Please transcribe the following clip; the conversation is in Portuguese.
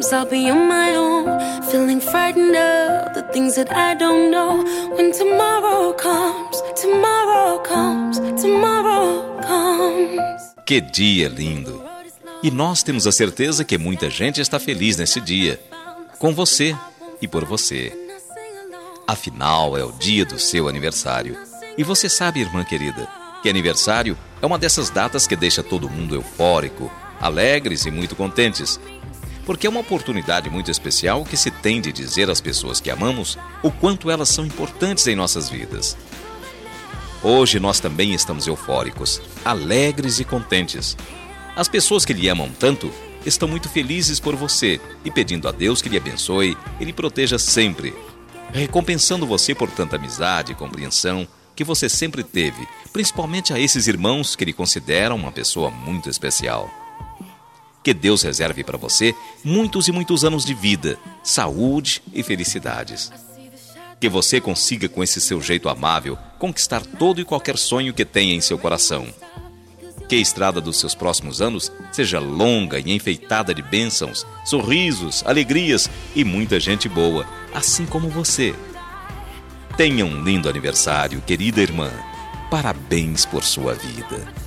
comes, I'll be on my own, feeling frightened of the things that I don't know. When tomorrow comes, tomorrow comes, tomorrow comes. Que dia lindo! E nós temos a certeza que muita gente está feliz nesse dia, com você e por você. Afinal, é o dia do seu aniversário. E você sabe, irmã querida, que aniversário é uma dessas datas que deixa todo mundo eufórico, alegres e muito contentes, porque é uma oportunidade muito especial que se tem de dizer às pessoas que amamos o quanto elas são importantes em nossas vidas. Hoje nós também estamos eufóricos, alegres e contentes. As pessoas que lhe amam tanto estão muito felizes por você e pedindo a Deus que lhe abençoe e lhe proteja sempre, recompensando você por tanta amizade e compreensão que você sempre teve, principalmente a esses irmãos que lhe consideram uma pessoa muito especial. Que Deus reserve para você muitos e muitos anos de vida, saúde e felicidades. Que você consiga, com esse seu jeito amável, conquistar todo e qualquer sonho que tenha em seu coração. Que a estrada dos seus próximos anos seja longa e enfeitada de bênçãos, sorrisos, alegrias e muita gente boa, assim como você. Tenha um lindo aniversário, querida irmã. Parabéns por sua vida.